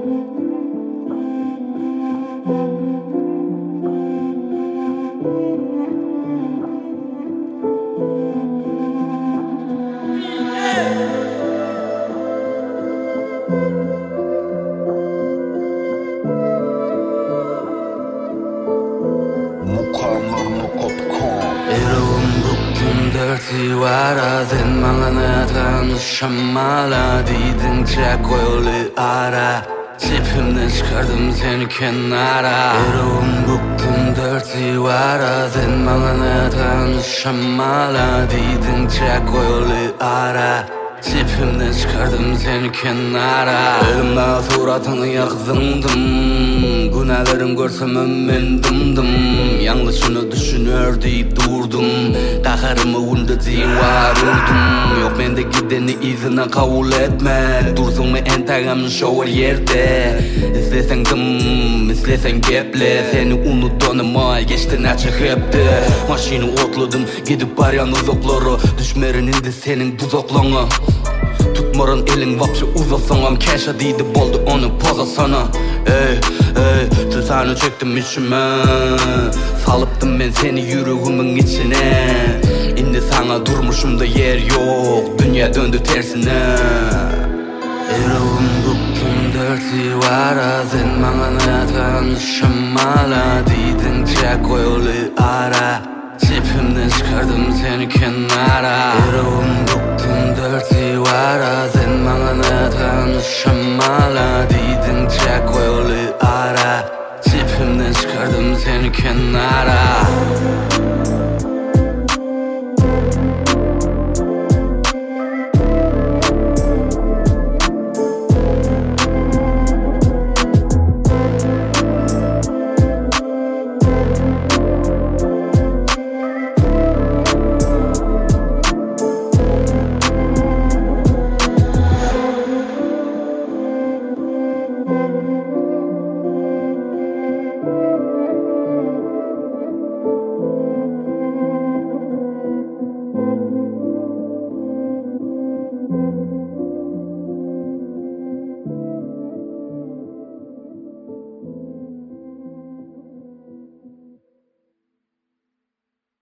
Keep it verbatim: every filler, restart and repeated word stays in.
Vara zenmana tanışamala Didince koyulu ara Cipimden çıkardım seni kenara Erum buktum dört vara zenmana tanışamala Didince koyulu ara Cipimden çıkardım seni kenara Elimden suratını yakzındım Günahlarım görsem ömmen dımdım Yanlışını düşünür deyip durdum Kaharımı undadığım var urdum Yok bende gideni izine kabul etme Dursun mu entegamın şover yerde İstesen dım, istesen geple Seni unutanıma geçtin açık hepti Maşini otladım gidip baryan uzakları Düşmerin indi senin buzaklana Tutmarın elin vapşı uzasangam Keşa deydi boldu onu poza sana Ey ey tüsani çektim içime Salıptım ben seni yüreğimin içine İndi sana durmuşumda yer yok Dünya döndü tersine Erovum buktum dörtü vara Sen bana tanışamala Didince koyulu ara Cipimden çıkardım seni kenara Erovum buktum dörtü vara Sen bana tanışamala Didince koyulu ara Cipimden çıkardım seni kenara